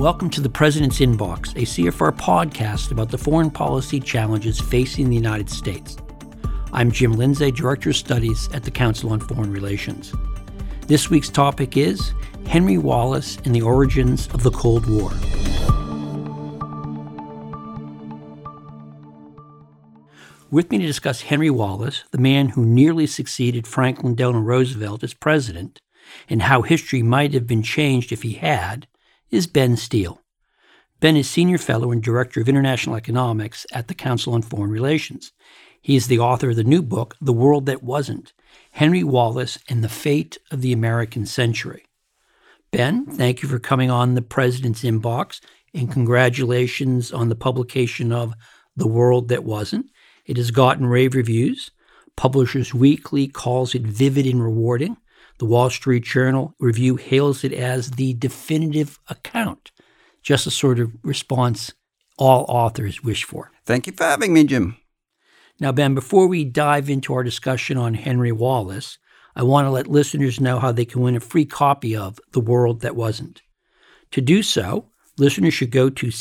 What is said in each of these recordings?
Welcome to the President's Inbox, a CFR podcast about the foreign policy challenges facing the United States. I'm Jim Lindsay, Director of Studies at the Council on Foreign Relations. This week's topic is Henry Wallace and the Origins of the Cold War. With me to discuss Henry Wallace, the man who nearly succeeded Franklin Delano Roosevelt as president, and how history might have been changed if he had, is Ben Steele. Ben is Senior Fellow and Director of International Economics at the Council on Foreign Relations. He is the author of the new book, The World That Wasn't, Henry Wallace and the Fate of the American Century. Ben, thank you for coming on the President's Inbox, and congratulations on the publication of The World That Wasn't. It has gotten rave reviews. Publishers Weekly calls it vivid and rewarding. The Wall Street Journal review hails it as the definitive account, just the sort of response all authors wish for. Thank you for having me, Jim. Now, Ben, before we dive into our discussion on Henry Wallace, I want to let listeners know how they can win a free copy of The World That Wasn't. To do so, listeners should go to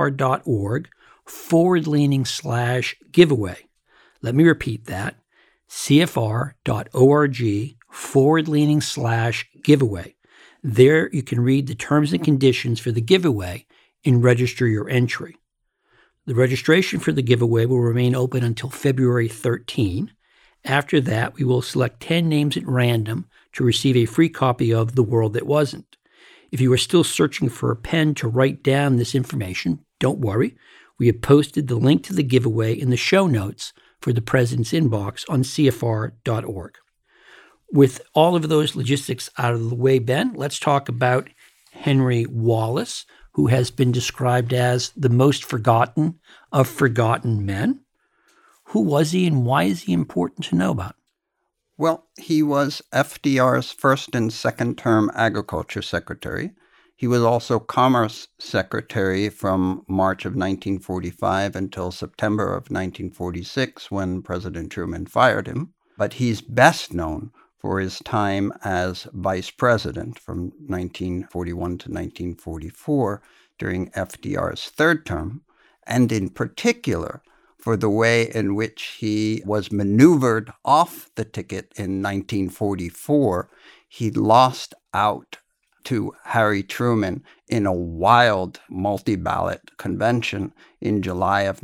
cfr.org/giveaway. Let me repeat that, cfr.org/giveaway. There you can read the terms and conditions for the giveaway and register your entry. The registration for the giveaway will remain open until February 13. After that, we will select 10 names at random to receive a free copy of The World That Wasn't. If you are still searching for a pen to write down this information, don't worry. We have posted the link to the giveaway in the show notes for the President's Inbox on cfr.org. With all of those logistics out of the way, Ben, let's talk about Henry Wallace, who has been described as the most forgotten of forgotten men. Who was he and why is he important to know about? Well, he was FDR's first and second term Agriculture Secretary. He was also Commerce Secretary from March of 1945 until September of 1946 when President Truman fired him. But he's best known for his time as Vice President from 1941 to 1944 during FDR's third term, and in particular for the way in which he was maneuvered off the ticket in 1944. He lost out to Harry Truman in a wild multi-ballot convention in July of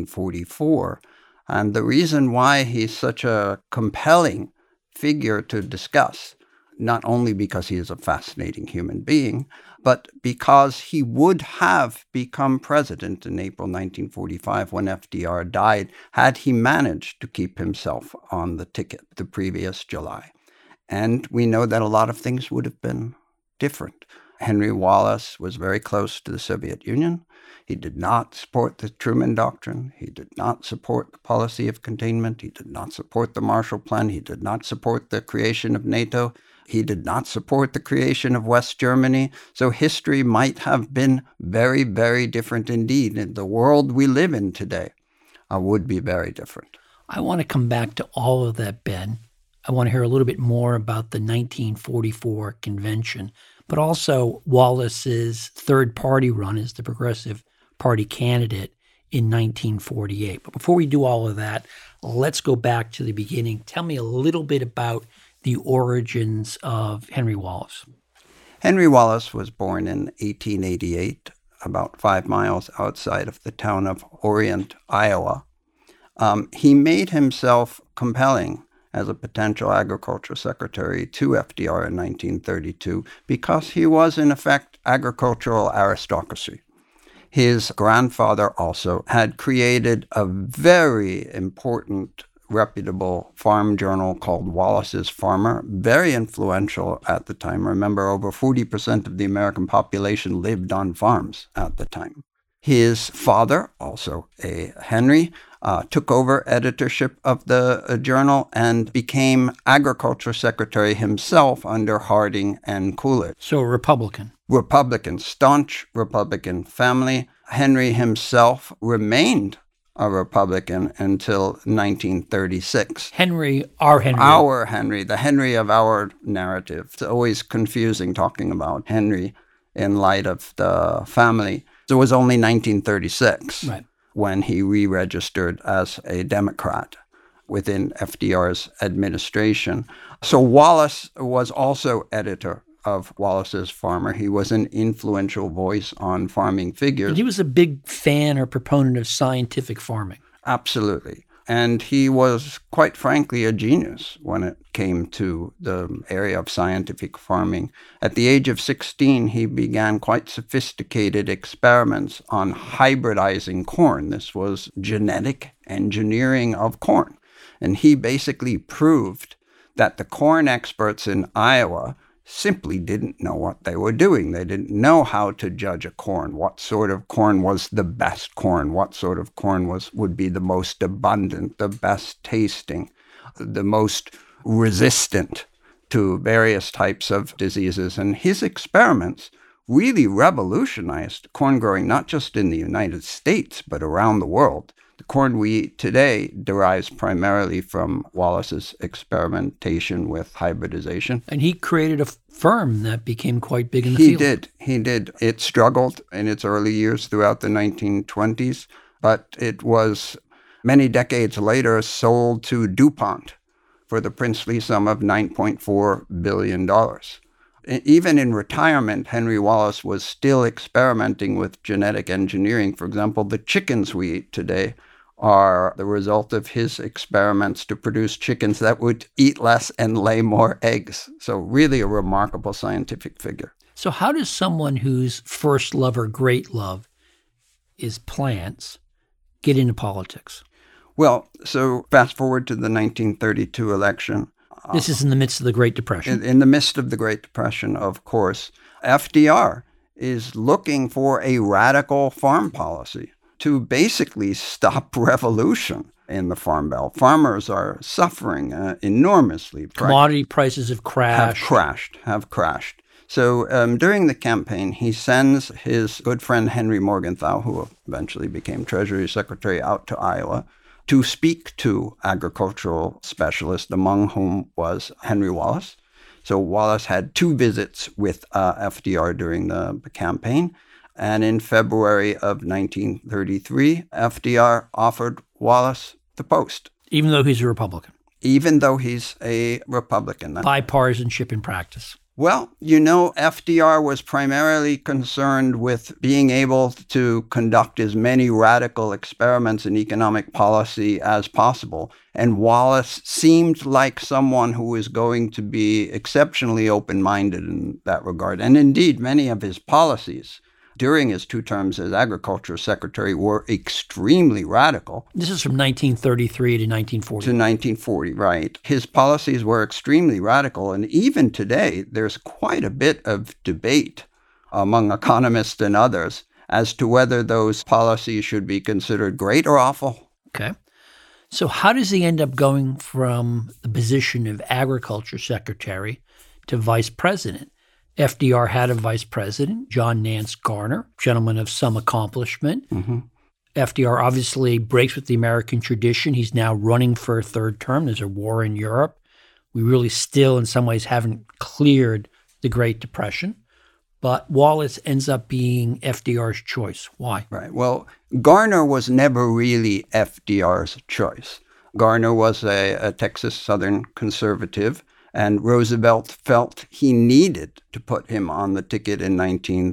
1944. And the reason why he's such a compelling figure to discuss, not only because he is a fascinating human being, but because he would have become president in April 1945 when FDR died, had he managed to keep himself on the ticket the previous July. And we know that a lot of things would have been different. Henry Wallace was very close to the Soviet Union. He did not support the Truman Doctrine. He did not support the policy of containment. He did not support the Marshall Plan. He did not support the creation of NATO. He did not support the creation of West Germany. So history might have been very, very different indeed. And the world we live in today would be very different. I want to come back to all of that, Ben. I want to hear a little bit more about the 1944 convention, but also Wallace's third-party run as the Progressive Party candidate in 1948. But before we do all of that, let's go back to the beginning. Tell me a little bit about the origins of Henry Wallace. Henry Wallace was born in 1888, about 5 miles outside of the town of Orient, Iowa. He made himself compelling as a potential agriculture secretary to FDR in 1932 because he was, in effect, agricultural aristocracy. His grandfather also had created a very important, reputable farm journal called Wallace's Farmer, very influential at the time. Remember, over 40% of the American population lived on farms at the time. His father, also a Henry, took over editorship of the journal and became agriculture secretary himself under Harding and Coolidge. So a Republican. Staunch Republican family. Henry himself remained a Republican until 1936. Our Henry. The Henry of our narrative. It's always confusing talking about Henry in light of the family. So it was only 1936 when he re-registered as a Democrat within FDR's administration. So Wallace was also editor of Wallace's Farmer. He was an influential voice on farming figures. And he was a big fan or proponent of scientific farming. Absolutely. And he was, quite frankly, a genius when it came to the area of scientific farming. At the age of 16, he began quite sophisticated experiments on hybridizing corn. This was genetic engineering of corn. And he basically proved that the corn experts in Iowa simply didn't know what they were doing. They didn't know how to judge a corn, what sort of corn was the best corn, what sort of corn would be the most abundant, the best tasting, the most resistant to various types of diseases. And his experiments really revolutionized corn growing, not just in the United States, but around the world. The corn we eat today derives primarily from Wallace's experimentation with hybridization. And he created a firm that became quite big in the field. He did. It struggled in its early years throughout the 1920s, but it was many decades later sold to DuPont for the princely sum of $9.4 billion. Even in retirement, Henry Wallace was still experimenting with genetic engineering. For example, the chickens we eat today are the result of his experiments to produce chickens that would eat less and lay more eggs. So really a remarkable scientific figure. So how does someone whose first love or great love is plants get into politics? Well, so fast forward to the 1932 election. This is in the midst of the Great Depression. In the midst of the Great Depression, of course. FDR is looking for a radical farm policy to basically stop revolution in the Farm Belt. Farmers are suffering enormously. Commodity prices have crashed. Have crashed. So during the campaign, he sends his good friend Henry Morgenthau, who eventually became Treasury Secretary, out to Iowa to speak to agricultural specialists, among whom was Henry Wallace. So Wallace had 2 visits with FDR during the campaign. And in February of 1933, FDR offered Wallace the post. Even though he's a Republican. Even though he's a Republican. Bipartisanship in practice. Well, FDR was primarily concerned with being able to conduct as many radical experiments in economic policy as possible. And Wallace seemed like someone who was going to be exceptionally open-minded in that regard. And indeed, many of his policies during his 2 terms as Agriculture Secretary were extremely radical. This is from 1933 to 1940. To 1940, right. His policies were extremely radical, and even today, there's quite a bit of debate among economists and others as to whether those policies should be considered great or awful. Okay. So how does he end up going from the position of Agriculture Secretary to Vice President? FDR had a vice president, John Nance Garner, gentleman of some accomplishment. Mm-hmm. FDR obviously breaks with the American tradition. He's now running for a 3rd term. There's a war in Europe. We really still, in some ways, haven't cleared the Great Depression. But Wallace ends up being FDR's choice. Why? Right. Well, Garner was never really FDR's choice. Garner was a Texas Southern conservative. And Roosevelt felt he needed to put him on the ticket in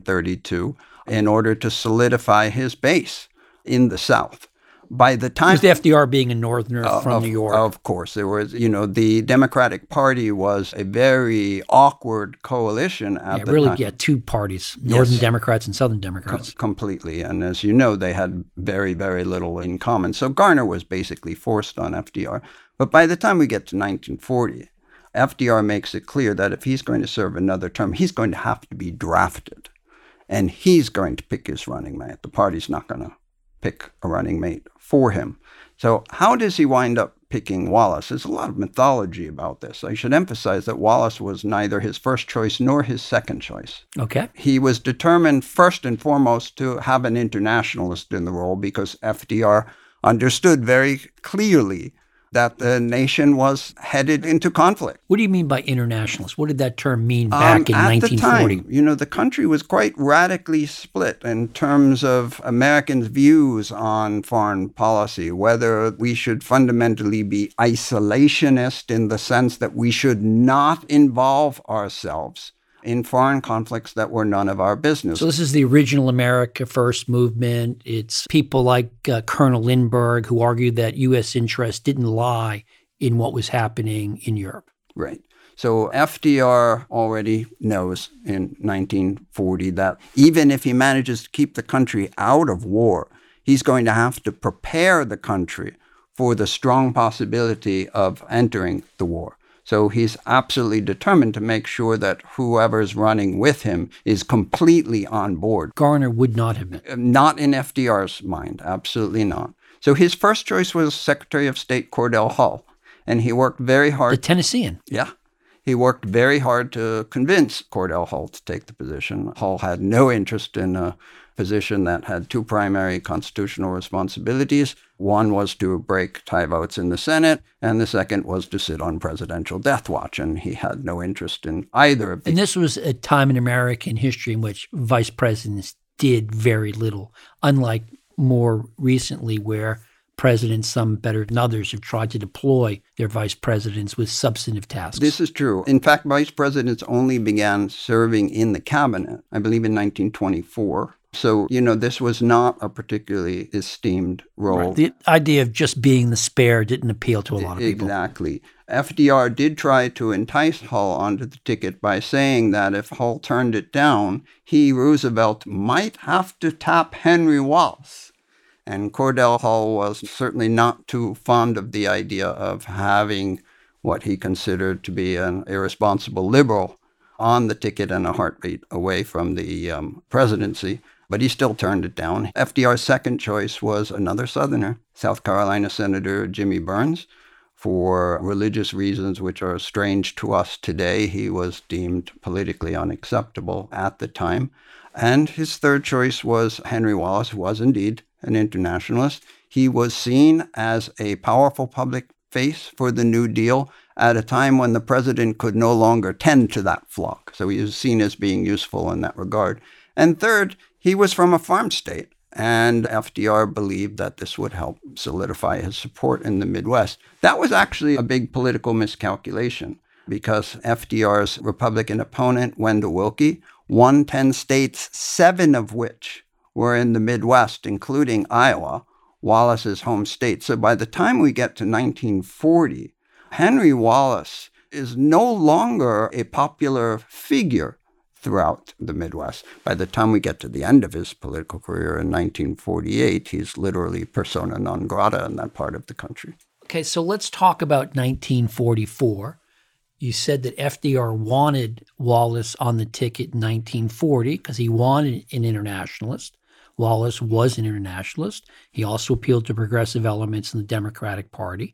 1932 in order to solidify his base in the South. By the time... With FDR being a northerner from New York. Of course. There was, the Democratic Party was a very awkward coalition at the time. Yeah, 2 parties, Northern Democrats and Southern Democrats. Completely. And as you know, they had very, very little in common. So Garner was basically forced on FDR. But by the time we get to 1940... FDR makes it clear that if he's going to serve another term, he's going to have to be drafted. And he's going to pick his running mate. The party's not going to pick a running mate for him. So how does he wind up picking Wallace? There's a lot of mythology about this. I should emphasize that Wallace was neither his first choice nor his second choice. Okay. He was determined first and foremost to have an internationalist in the role because FDR understood very clearly that the nation was headed into conflict. What do you mean by internationalist? What did that term mean back in At 1940? the time, the country was quite radically split in terms of Americans' views on foreign policy, whether we should fundamentally be isolationist in the sense that we should not involve ourselves in foreign conflicts that were none of our business. So this is the original America First movement. It's people like Colonel Lindbergh who argued that U.S. interests didn't lie in what was happening in Europe. Right. So FDR already knows in 1940 that even if he manages to keep the country out of war, he's going to have to prepare the country for the strong possibility of entering the war. So he's absolutely determined to make sure that whoever's running with him is completely on board. Garner would not have been. Not in FDR's mind, absolutely not. So his first choice was Secretary of State Cordell Hull, and he worked very hard. The Tennessean. Yeah. He worked very hard to convince Cordell Hull to take the position. Hull had no interest in a position that had two primary constitutional responsibilities. One was to break tie votes in the Senate, and the second was to sit on presidential death watch, and he had no interest in either of these. And this was a time in American history in which vice presidents did very little, unlike more recently where presidents, some better than others, have tried to deploy their vice presidents with substantive tasks. This is true. In fact, vice presidents only began serving in the cabinet, I believe, in 1924. So, this was not a particularly esteemed role. Right. The idea of just being the spare didn't appeal to a lot of people. Exactly. FDR did try to entice Hull onto the ticket by saying that if Hull turned it down, he, Roosevelt, might have to tap Henry Wallace. And Cordell Hull was certainly not too fond of the idea of having what he considered to be an irresponsible liberal on the ticket and a heartbeat away from the presidency. But he still turned it down. FDR's second choice was another Southerner, South Carolina Senator Jimmy Burns. For religious reasons which are strange to us today, he was deemed politically unacceptable at the time. And his third choice was Henry Wallace, who was indeed an internationalist. He was seen as a powerful public face for the New Deal at a time when the president could no longer tend to that flock. So he was seen as being useful in that regard. And third, he was from a farm state, and FDR believed that this would help solidify his support in the Midwest. That was actually a big political miscalculation because FDR's Republican opponent, Wendell Willkie, won 10 states, 7 of which were in the Midwest, including Iowa, Wallace's home state. So by the time we get to 1940, Henry Wallace is no longer a popular figure throughout the Midwest. By the time we get to the end of his political career in 1948, he's literally persona non grata in that part of the country. Okay, so let's talk about 1944. You said that FDR wanted Wallace on the ticket in 1940 because he wanted an internationalist. Wallace was an internationalist. He also appealed to progressive elements in the Democratic Party.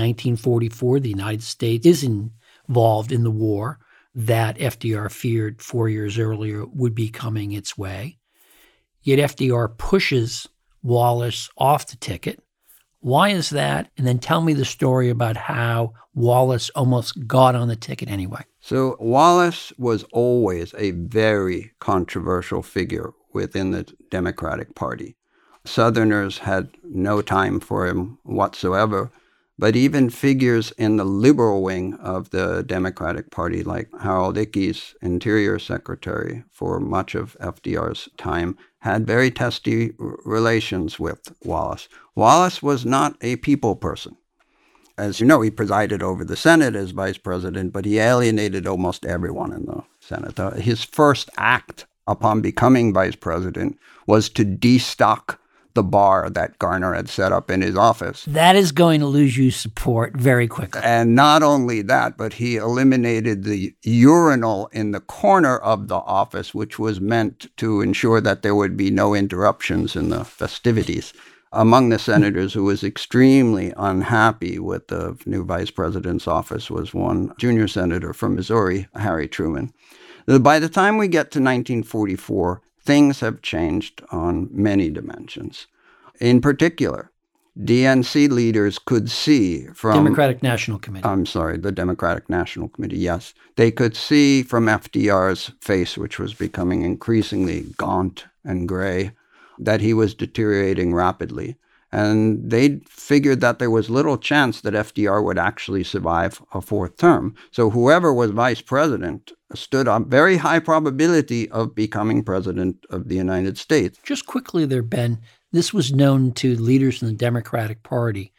1944, the United States is involved in the war that FDR feared 4 years earlier would be coming its way. Yet FDR pushes Wallace off the ticket. Why is that? And then tell me the story about how Wallace almost got on the ticket anyway. So Wallace was always a very controversial figure within the Democratic Party. Southerners had no time for him whatsoever, but even figures in the liberal wing of the Democratic Party, like Harold Ickes, Interior Secretary for much of FDR's time, had very testy relations with Wallace. Wallace was not a people person. As you know, he presided over the Senate as vice president, but he alienated almost everyone in the Senate. His first act upon becoming vice president was to destock the bar that Garner had set up in his office. That is going to lose you support very quickly. And not only that, but he eliminated the urinal in the corner of the office, which was meant to ensure that there would be no interruptions in the festivities. Among the senators who was extremely unhappy with the new vice president's office was one junior senator from Missouri, Harry Truman. By the time we get to 1944, things have changed on many dimensions. In particular, DNC leaders could see from... Democratic National Committee. The Democratic National Committee, yes. They could see from FDR's face, which was becoming increasingly gaunt and gray, that he was deteriorating rapidly. And they figured that there was little chance that FDR would actually survive a fourth term. So whoever was vice president stood on very high probability of becoming president of the United States. Just quickly there, Ben, this was known to leaders in the Democratic Party.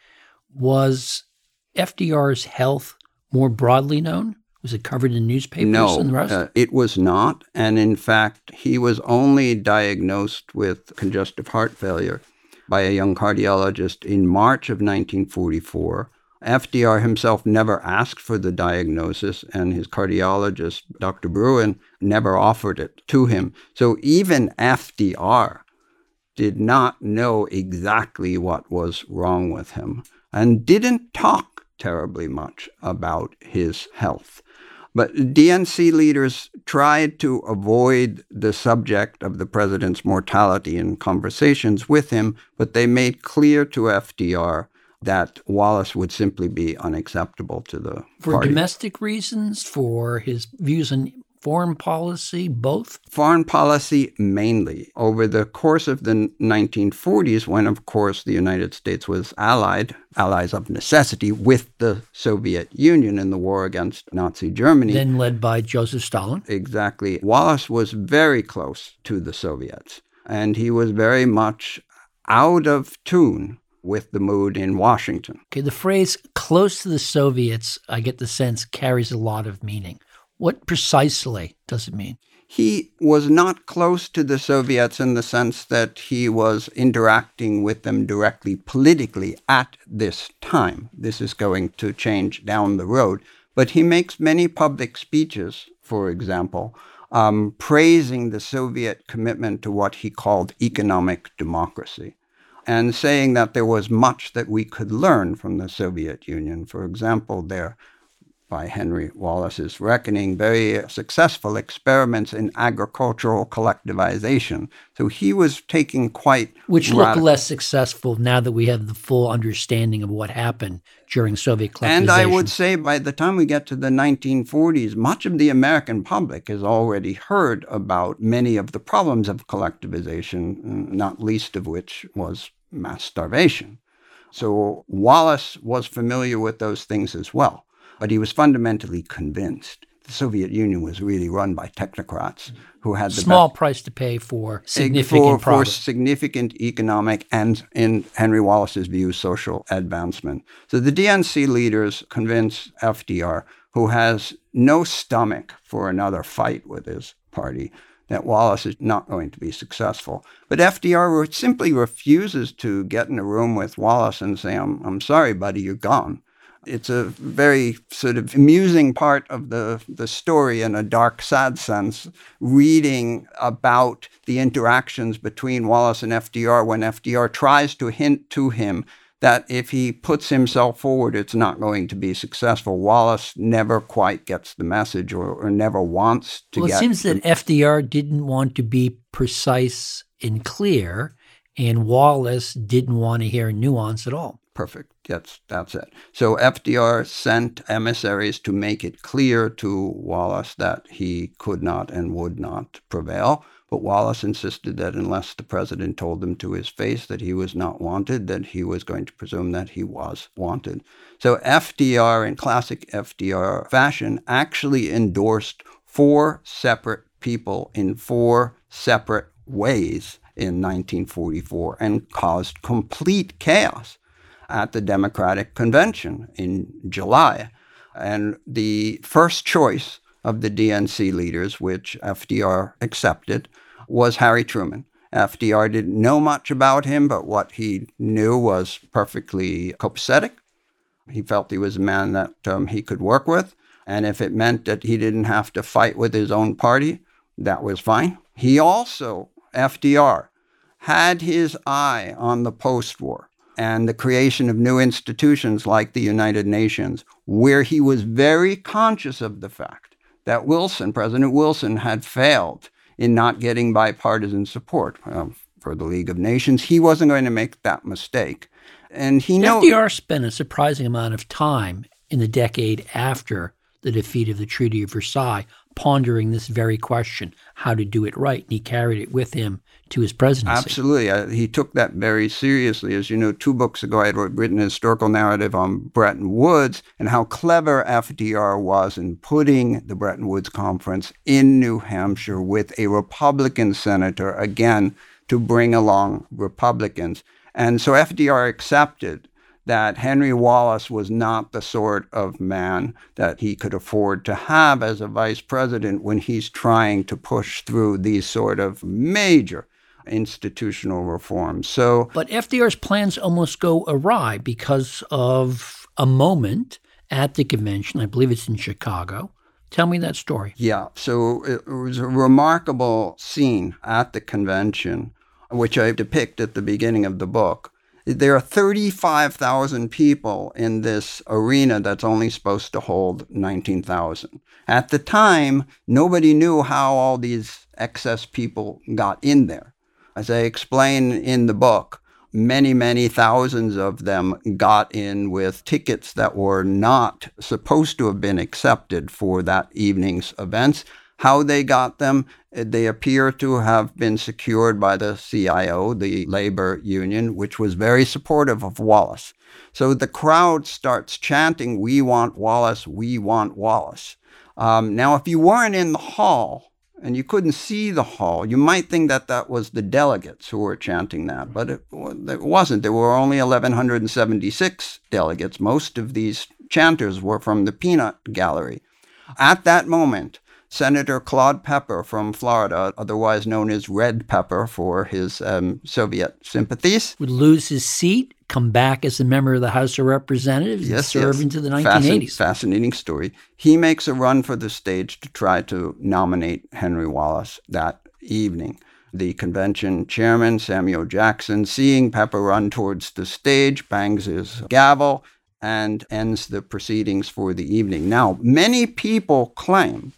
Was FDR's health more broadly known? Was it covered in newspapers and the rest? No, it was not. And in fact, he was only diagnosed with congestive heart failure by a young cardiologist in March of 1944. FDR himself never asked for the diagnosis, and his cardiologist, Dr. Bruin, never offered it to him. So even FDR did not know exactly what was wrong with him and didn't talk terribly much about his health. But DNC leaders tried to avoid the subject of the president's mortality in conversations with him, but they made clear to FDR that Wallace would simply be unacceptable to the party. For domestic reasons, for his views on foreign policy, both? Foreign policy mainly. Over the course of the 1940s, when, of course, the United States was allies of necessity, with the Soviet Union in the war against Nazi Germany. Then led by Joseph Stalin. Exactly. Wallace was very close to the Soviets, and he was very much out of tune with the mood in Washington. Okay, the phrase close to the Soviets, I get the sense, carries a lot of meaning. What precisely does it mean? He was not close to the Soviets in the sense that he was interacting with them directly politically at this time. This is going to change down the road. But he makes many public speeches, for example, praising the Soviet commitment to what he called economic democracy, and saying that there was much that we could learn from the Soviet Union. For example, by Henry Wallace's reckoning, very successful experiments in agricultural collectivization. So he was taking quite Which look less successful now that we have the full understanding of what happened during Soviet collectivization. And I would say by the time we get to the 1940s, much of the American public has already heard about many of the problems of collectivization, not least of which was mass starvation. So Wallace was familiar with those things as well. But he was fundamentally convinced the Soviet Union was really run by technocrats who had the small price to pay for significant progress. For significant economic and, in Henry Wallace's view, social advancement. So the DNC leaders convince FDR, who has no stomach for another fight with his party, that Wallace is not going to be successful. But FDR simply refuses to get in a room with Wallace and say, I'm sorry, buddy, you're gone. It's a very sort of amusing part of the story in a dark, sad sense, reading about the interactions between Wallace and FDR when FDR tries to hint to him that if he puts himself forward, it's not going to be successful. Wallace never quite gets the message or never wants to get... Well, it seems that FDR didn't want to be precise and clear, and Wallace didn't want to hear nuance at all. Perfect. That's it. So FDR sent emissaries to make it clear to Wallace that he could not and would not prevail. But Wallace insisted that unless the president told him to his face that he was not wanted, that he was going to presume that he was wanted. So FDR, in classic FDR fashion, actually endorsed 4 separate people in 4 separate ways in 1944 and caused complete chaos at the Democratic Convention in July. And the first choice of the DNC leaders, which FDR accepted, was Harry Truman. FDR didn't know much about him, but what he knew was perfectly copacetic. He felt he was a man that he could work with. And if it meant that he didn't have to fight with his own party, that was fine. He also, FDR, had his eye on the post-war and the creation of new institutions like the United Nations, where he was very conscious of the fact that President Wilson, had failed in not getting bipartisan support for the League of Nations. He wasn't going to make that mistake. And FDR spent a surprising amount of time in the decade after the defeat of the Treaty of Versailles pondering this very question, how to do it right. And he carried it with him to his presidency. Absolutely. He took that very seriously. As you know, 2 books ago, I had written a historical narrative on Bretton Woods and how clever FDR was in putting the Bretton Woods Conference in New Hampshire with a Republican senator, again, to bring along Republicans. And so FDR accepted that Henry Wallace was not the sort of man that he could afford to have as a vice president when he's trying to push through these sort of major institutional reforms. But FDR's plans almost go awry because of a moment at the convention. I believe it's in Chicago. Tell me that story. Yeah. So it was a remarkable scene at the convention, which I depict at the beginning of the book. There are 35,000 people in this arena that's only supposed to hold 19,000. At the time, nobody knew how all these excess people got in there. As I explain in the book, many, many thousands of them got in with tickets that were not supposed to have been accepted for that evening's events. How they got them, they appear to have been secured by the CIO, the labor union, which was very supportive of Wallace. So the crowd starts chanting, "We want Wallace, we want Wallace." Now, if you weren't in the hall and you couldn't see the hall, you might think that that was the delegates who were chanting that, but it wasn't. There were only 1,176 delegates. Most of these chanters were from the peanut gallery. At that moment, Senator Claude Pepper from Florida, otherwise known as Red Pepper for his Soviet sympathies, would lose his seat, come back as a member of the House of Representatives, and serve into the 1980s. Fascinating story. He makes a run for the stage to try to nominate Henry Wallace that evening. The convention chairman, Samuel Jackson, seeing Pepper run towards the stage, bangs his gavel, and ends the proceedings for the evening. Now, many people claim,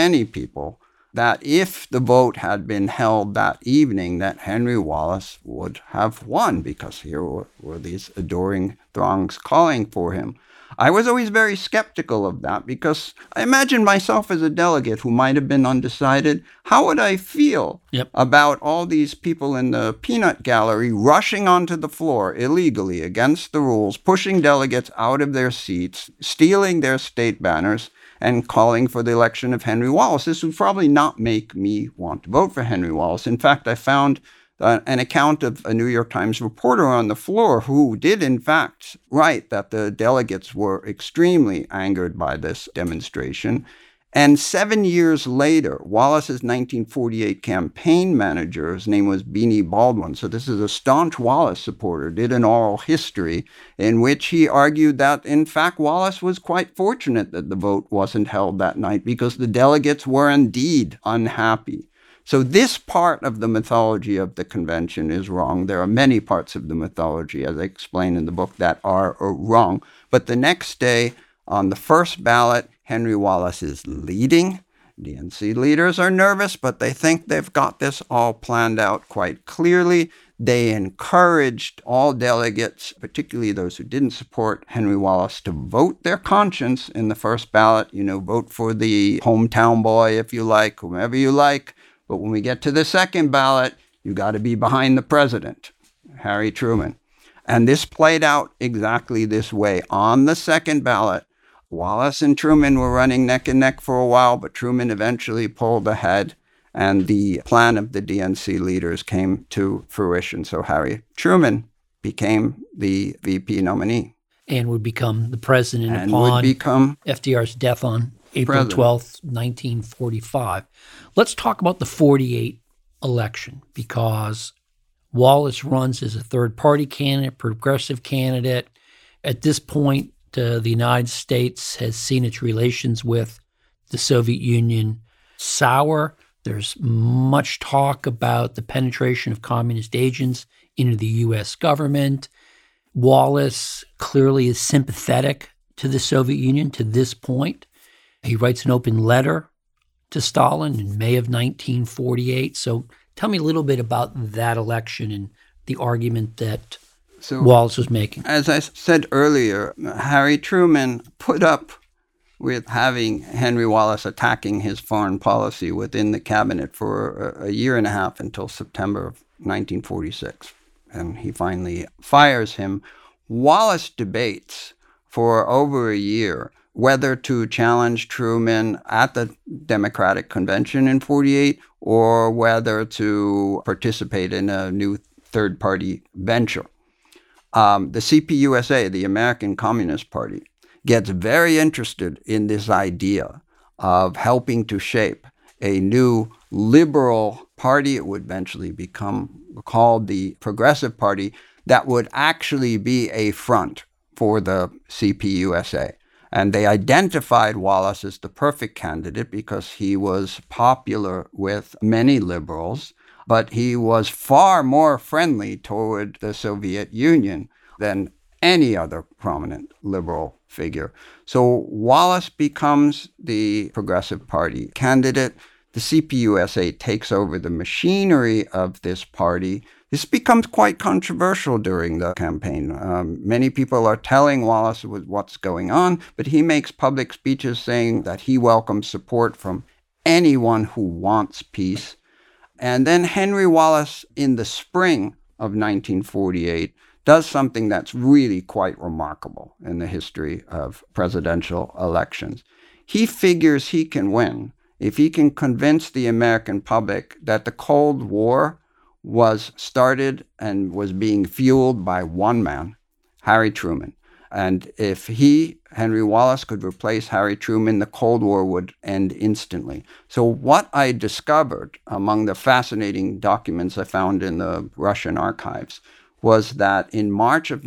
that if the vote had been held that evening, that Henry Wallace would have won, because here were these adoring throngs calling for him. I was always very skeptical of that because I imagined myself as a delegate who might have been undecided. How would I feel about all these people in the peanut gallery rushing onto the floor illegally against the rules, pushing delegates out of their seats, stealing their state banners, and calling for the election of Henry Wallace? This would probably not make me want to vote for Henry Wallace. In fact, I found an account of a New York Times reporter on the floor who did, in fact, write that the delegates were extremely angered by this demonstration. And 7 years later, Wallace's 1948 campaign manager, his name was Beanie Baldwin, so this is a staunch Wallace supporter, did an oral history in which he argued that, in fact, Wallace was quite fortunate that the vote wasn't held that night because the delegates were indeed unhappy. So this part of the mythology of the convention is wrong. There are many parts of the mythology, as I explain in the book, that are wrong. But the next day, on the first ballot, Henry Wallace is leading. DNC leaders are nervous, but they think they've got this all planned out quite clearly. They encouraged all delegates, particularly those who didn't support Henry Wallace, to vote their conscience in the first ballot. Vote for the hometown boy, if you like, whomever you like. But when we get to the second ballot, you got to be behind the president, Harry Truman. And this played out exactly this way. On the second ballot, Wallace and Truman were running neck and neck for a while, but Truman eventually pulled ahead, and the plan of the DNC leaders came to fruition. So Harry Truman became the VP nominee. And would become the president upon FDR's death on April 12th, 1945. Let's talk about the 48 election, because Wallace runs as a third-party candidate, progressive candidate. At this point, the United States has seen its relations with the Soviet Union sour. There's much talk about the penetration of communist agents into the U.S. government. Wallace clearly is sympathetic to the Soviet Union to this point. He writes an open letter to Stalin in May of 1948. So tell me a little bit about that election and the argument that Wallace was making. As I said earlier, Harry Truman put up with having Henry Wallace attacking his foreign policy within the cabinet for a year and a half until September of 1946. And he finally fires him. Wallace debates for over a year whether to challenge Truman at the Democratic Convention in 48 or whether to participate in a new third-party venture. The CPUSA, the American Communist Party, gets very interested in this idea of helping to shape a new liberal party. It would eventually become called the Progressive Party that would actually be a front for the CPUSA. And they identified Wallace as the perfect candidate because he was popular with many liberals, but he was far more friendly toward the Soviet Union than any other prominent liberal figure. So Wallace becomes the Progressive Party candidate. The CPUSA takes over the machinery of this party. This becomes quite controversial during the campaign. Many people are telling Wallace what's going on, but he makes public speeches saying that he welcomes support from anyone who wants peace. And then Henry Wallace, in the spring of 1948, does something that's really quite remarkable in the history of presidential elections. He figures he can win if he can convince the American public that the Cold War was started and was being fueled by one man, Harry Truman. And if he, Henry Wallace, could replace Harry Truman, the Cold War would end instantly. So what I discovered among the fascinating documents I found in the Russian archives was that in March of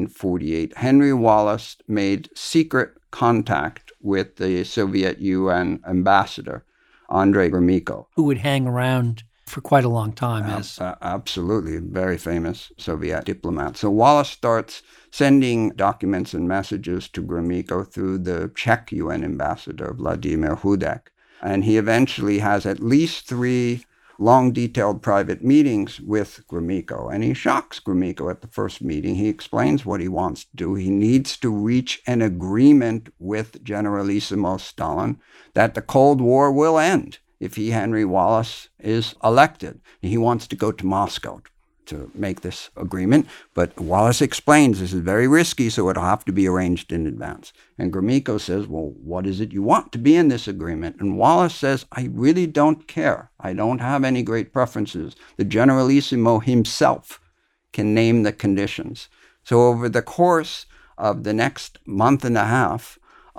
1948, Henry Wallace made secret contact with the Soviet UN ambassador, Andrei Gromyko. Who would hang around for quite a long time. Absolutely, very famous Soviet diplomat. So Wallace starts sending documents and messages to Gromyko through the Czech UN ambassador, Vladimir Hudek. And he eventually has at least 3 long, detailed private meetings with Gromyko. And he shocks Gromyko at the first meeting. He explains what he wants to do. He needs to reach an agreement with Generalissimo Stalin that the Cold War will end if he, Henry Wallace, is elected. He wants to go to Moscow to make this agreement, but Wallace explains this is very risky, so it'll have to be arranged in advance. And Gromyko says, well, what is it you want to be in this agreement? And Wallace says, I really don't care. I don't have any great preferences. The Generalissimo himself can name the conditions. So over the course of the next month and a half,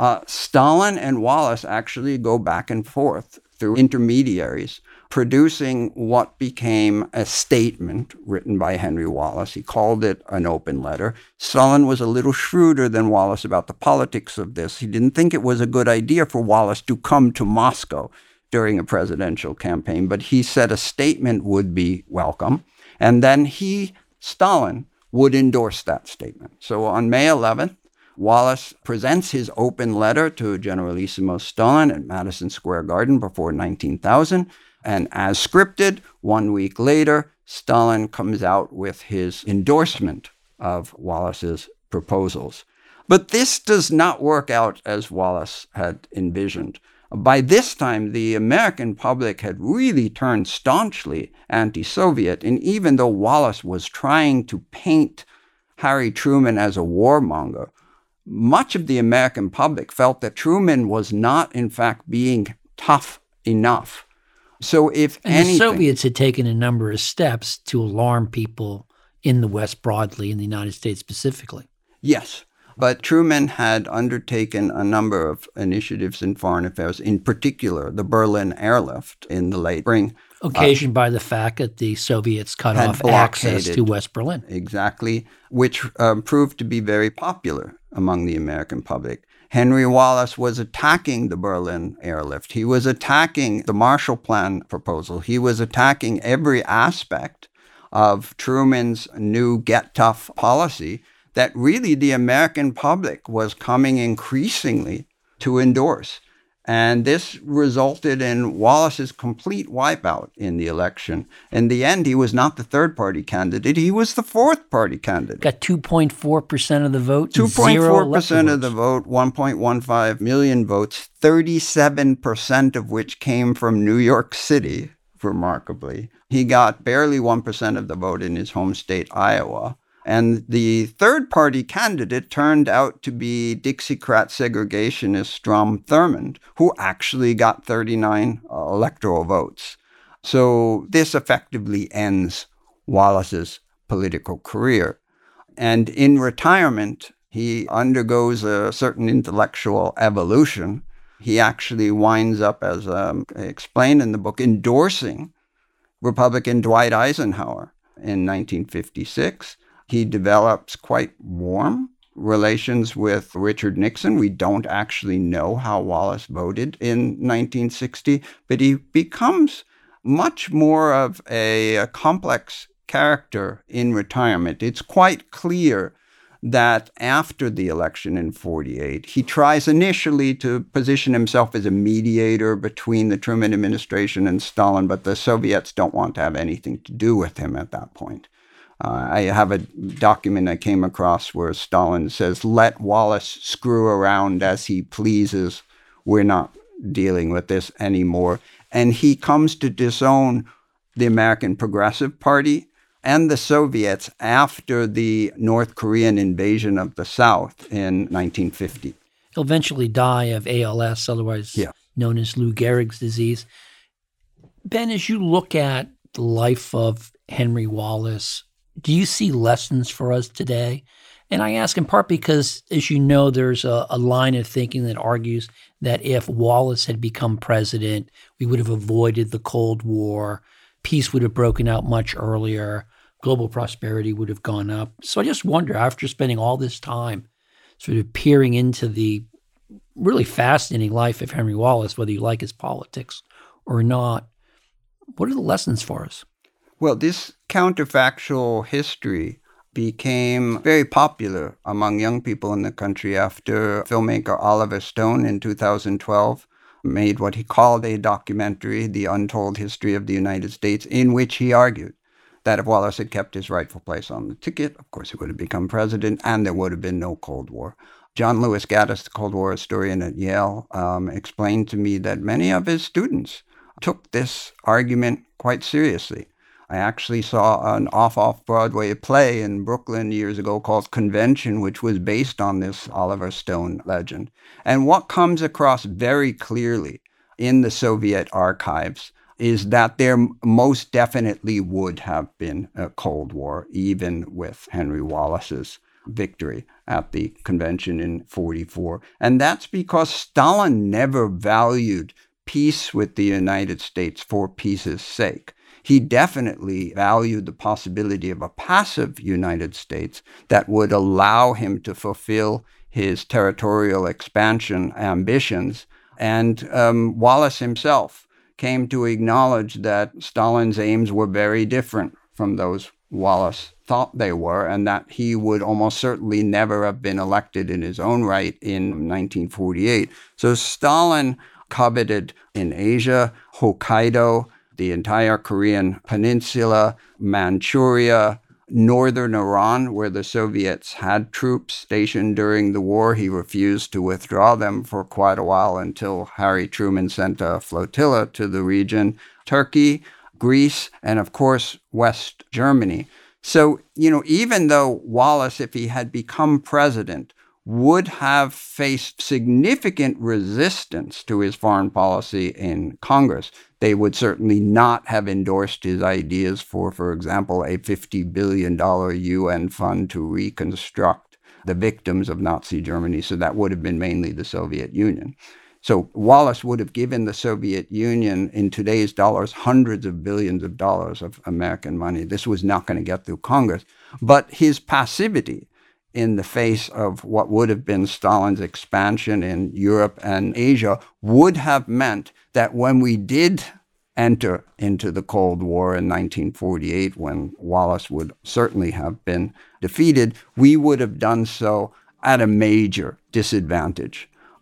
Stalin and Wallace actually go back and forth through intermediaries, producing what became a statement written by Henry Wallace. He called it an open letter. Stalin was a little shrewder than Wallace about the politics of this. He didn't think it was a good idea for Wallace to come to Moscow during a presidential campaign, but he said a statement would be welcome. And then he, Stalin, would endorse that statement. So on May 11th, Wallace presents his open letter to Generalissimo Stalin at Madison Square Garden before 19,000. And as scripted, 1 week later, Stalin comes out with his endorsement of Wallace's proposals. But this does not work out as Wallace had envisioned. By this time, the American public had really turned staunchly anti-Soviet. And even though Wallace was trying to paint Harry Truman as a warmonger, much of the American public felt that Truman was not, in fact, being tough enough. So if anything, the Soviets had taken a number of steps to alarm people in the West broadly, in the United States specifically. Yes, but Truman had undertaken a number of initiatives in foreign affairs, in particular the Berlin airlift in the late spring. Occasioned by the fact that the Soviets cut off access to West Berlin. Exactly, which proved to be very popular among the American public. Henry Wallace was attacking the Berlin airlift. He was attacking the Marshall Plan proposal. He was attacking every aspect of Truman's new get tough policy that really the American public was coming increasingly to endorse. And this resulted in Wallace's complete wipeout in the election. In the end, he was not the third-party candidate. He was the fourth-party candidate. Got 2.4% of the vote. 2.4% of the vote, 1.15 million votes, 37% of which came from New York City, remarkably. He got barely 1% of the vote in his home state, Iowa. And the third-party candidate turned out to be Dixiecrat segregationist Strom Thurmond, who actually got 39 electoral votes. So this effectively ends Wallace's political career. And in retirement, he undergoes a certain intellectual evolution. He actually winds up, as explained in the book, endorsing Republican Dwight Eisenhower in 1956. He develops quite warm relations with Richard Nixon. We don't actually know how Wallace voted in 1960, but he becomes much more of a complex character in retirement. It's quite clear that after the election in 1948, he tries initially to position himself as a mediator between the Truman administration and Stalin, but the Soviets don't want to have anything to do with him at that point. I have a document I came across where Stalin says, "Let Wallace screw around as he pleases. We're not dealing with this anymore." And he comes to disown the American Progressive Party and the Soviets after the North Korean invasion of the South in 1950. He'll eventually die of ALS, otherwise known as Lou Gehrig's disease. Ben, as you look at the life of Henry Wallace, do you see lessons for us today? And I ask in part because, as you know, there's a line of thinking that argues that if Wallace had become president, we would have avoided the Cold War, peace would have broken out much earlier, global prosperity would have gone up. So I just wonder, after spending all this time sort of peering into the really fascinating life of Henry Wallace, whether you like his politics or not, what are the lessons for us? Well, this counterfactual history became very popular among young people in the country after filmmaker Oliver Stone in 2012 made what he called a documentary, The Untold History of the United States, in which he argued that if Wallace had kept his rightful place on the ticket, of course he would have become president, and there would have been no Cold War. John Lewis Gaddis, the Cold War historian at Yale, explained to me that many of his students took this argument quite seriously. I actually saw an off-Broadway play in Brooklyn years ago called Convention, which was based on this Oliver Stone legend. And what comes across very clearly in the Soviet archives is that there most definitely would have been a Cold War, even with Henry Wallace's victory at the convention in 1944. And that's because Stalin never valued peace with the United States for peace's sake. He definitely valued the possibility of a passive United States that would allow him to fulfill his territorial expansion ambitions. And Wallace himself came to acknowledge that Stalin's aims were very different from those Wallace thought they were, and that he would almost certainly never have been elected in his own right in 1948. So Stalin coveted in Asia, Hokkaido, the entire Korean peninsula, Manchuria, northern Iran, where the Soviets had troops stationed during the war. He refused to withdraw them for quite a while until Harry Truman sent a flotilla to the region. Turkey, Greece, and of course, West Germany. So, even though Wallace, if he had become president, would have faced significant resistance to his foreign policy in Congress, they would certainly not have endorsed his ideas for example, a $50 billion UN fund to reconstruct the victims of Nazi Germany. So that would have been mainly the Soviet Union. So Wallace would have given the Soviet Union, in today's dollars, hundreds of billions of dollars of American money. This was not going to get through Congress. But his passivity in the face of what would have been Stalin's expansion in Europe and Asia would have meant that when we did enter into the Cold War in 1948, when Wallace would certainly have been defeated, we would have done so at a major disadvantage.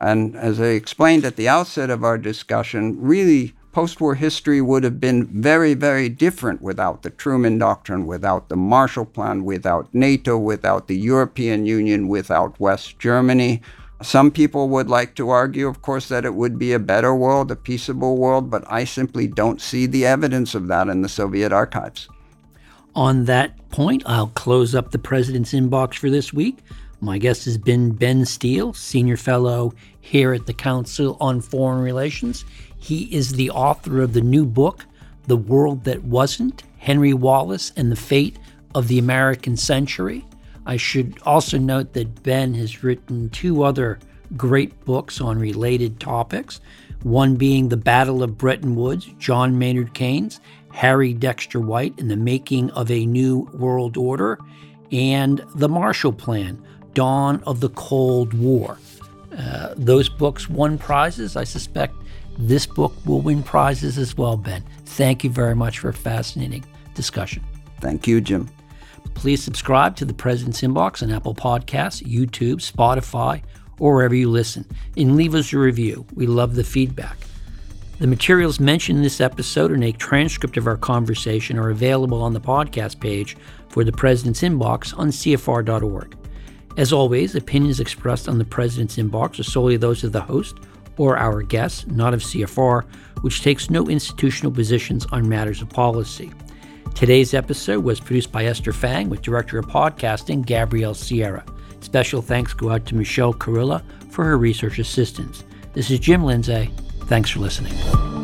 And as I explained at the outset of our discussion, really post-war history would have been very, very different without the Truman Doctrine, without the Marshall Plan, without NATO, without the European Union, without West Germany. Some people would like to argue, of course, that it would be a better world, a peaceable world, but I simply don't see the evidence of that in the Soviet archives. On that point, I'll close up the President's Inbox for this week. My guest has been Ben Steele, Senior Fellow here at the Council on Foreign Relations. He is the author of the new book, The World That Wasn't, Henry Wallace and the Fate of the American Century. I should also note that Ben has written 2 other great books on related topics, one being The Battle of Bretton Woods, John Maynard Keynes, Harry Dexter White and the Making of a New World Order, and The Marshall Plan, Dawn of the Cold War. Those books won prizes. I suspect this book will win prizes as well, Ben. Thank you very much for a fascinating discussion. Thank you, Jim. Please subscribe to the President's Inbox on Apple Podcasts, YouTube, Spotify, or wherever you listen, and leave us a review. We love the feedback. The materials mentioned in this episode and a transcript of our conversation are available on the podcast page for the President's Inbox on CFR.org. As always, opinions expressed on the President's Inbox are solely those of the host or our guests, not of CFR, which takes no institutional positions on matters of policy. Today's episode was produced by Esther Fang with Director of Podcasting Gabrielle Sierra. Special thanks go out to Michelle Carilla for her research assistance. This is Jim Lindsay. Thanks for listening.